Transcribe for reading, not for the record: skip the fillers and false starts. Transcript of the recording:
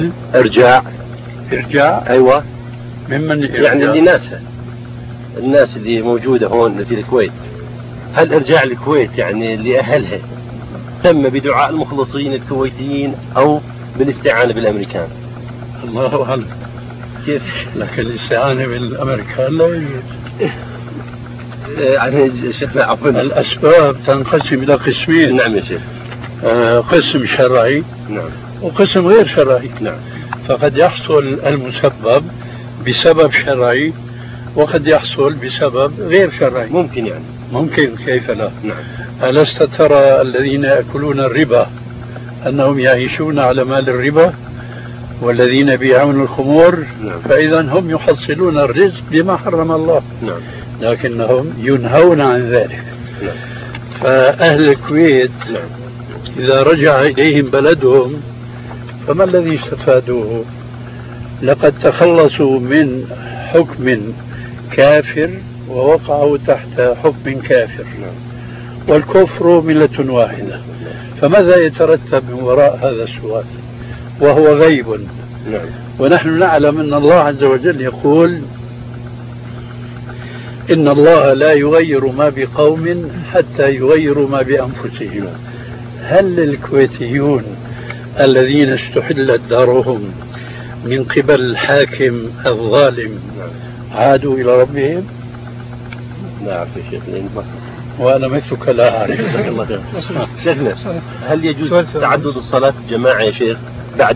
إرجاع. إرجاع؟ أيوة. ممن إرجاع؟ يعني الناس اللي موجودة هون في الكويت، هل إرجاع الكويت يعني لأهلها تم بدعاء المخلصين الكويتيين أو بالاستعانة بالأمريكان؟ الله أعلم. كيف؟ لكن الاستعانة بالأمريكان لا يوجد. يعني شيخنا عفوا، الأسباب تنقسم إلى قسمين. نعم يا شيخ. قسم شرعي، نعم، وقسم غير شرعي. نعم. فقد يحصل المسبب بسبب شرعي، وقد يحصل بسبب غير شرعي. ممكن يعني. ممكن، كيف لا؟ نعم. ألست ترى الذين يأكلون الربا أنهم يعيشون على مال الربا، والذين يبيعون الخمور نعم. فإذا هم يحصلون الرزق بما حرم الله. نعم. لكنهم ينهون عن ذلك. نعم. فأهل الكويت نعم. إذا رجع إليهم بلدهم فما الذي استفادوه؟ لقد تخلصوا من حكم كافر ووقعوا تحت حكم كافر. نعم. والكفر ملة واحدة. فماذا يترتب من وراء هذا السؤال وهو غيب؟ نعم. ونحن نعلم أن الله عز وجل يقول إن الله لا يغير ما بقوم حتى يغيروا ما بأنفسهم. هل الكويتيون الذين استحلت دارهم من قبل الحاكم الظالم عادوا إلى ربهم؟ لا أعرف يا شيخ، وأنا مثلك لا أعرف. شيخنا، هل يجوز تعدد الصلاة الجماعة يا شيخ